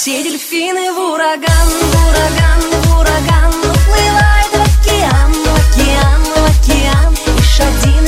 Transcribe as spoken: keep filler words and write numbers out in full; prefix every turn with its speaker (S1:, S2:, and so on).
S1: Все дельфины в ураган, в ураган, в ураган. Уплывает в океан, в океан, в океан. Лишь один